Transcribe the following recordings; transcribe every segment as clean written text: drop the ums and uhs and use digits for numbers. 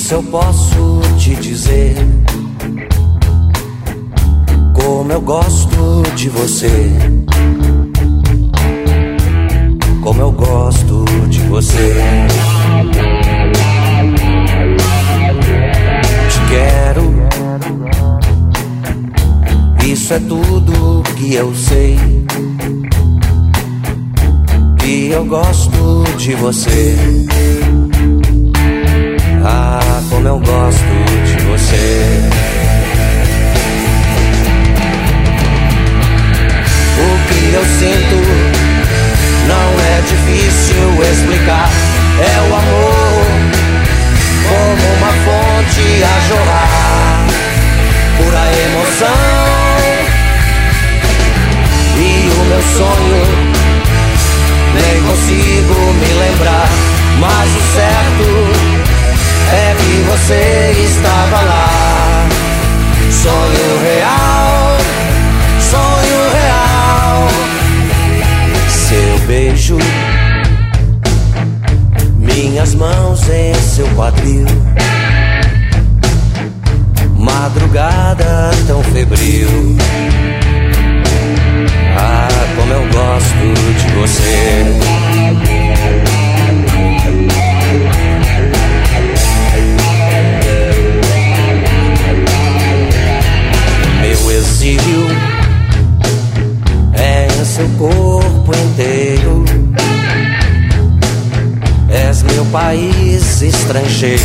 Isso eu posso te dizer. Como eu gosto de você. Como eu gosto de você. Te quero. Isso é tudo que eu sei. Que eu gosto de você. Ah, como eu gosto de você. O que eu sinto não é difícil explicar. É o amor como uma fonte a jorrar, pura emoção. E o meu sonho nem consigo me lembrar, mas o certo é que você estava lá. Sonho real, sonho real. Seu beijo, minhas mãos em seu quadril. Madrugada tão febril. Ah, como eu gosto de você. Meu exílio é em seu corpo inteiro. És meu país estrangeiro.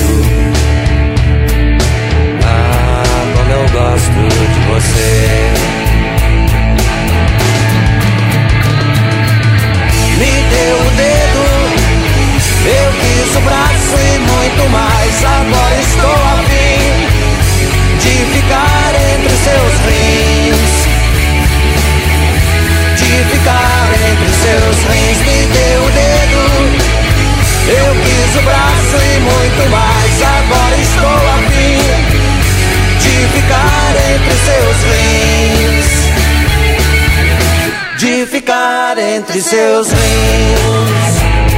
Ah, como eu gosto de você. Me deu o dedo, eu quis o braço e muito mais. Agora estou a fim de ficar entre seus rins. De ficar entre seus rins. Me deu o dedo, eu quis o braço e muito mais. Agora estou a fim de ficar entre seus rins. De ficar entre seus rins.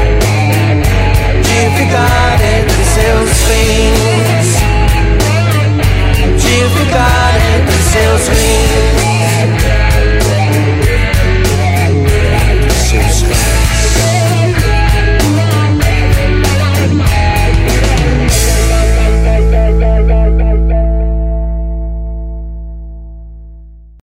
De ficar entre seus rins. De ficar entre seus rins.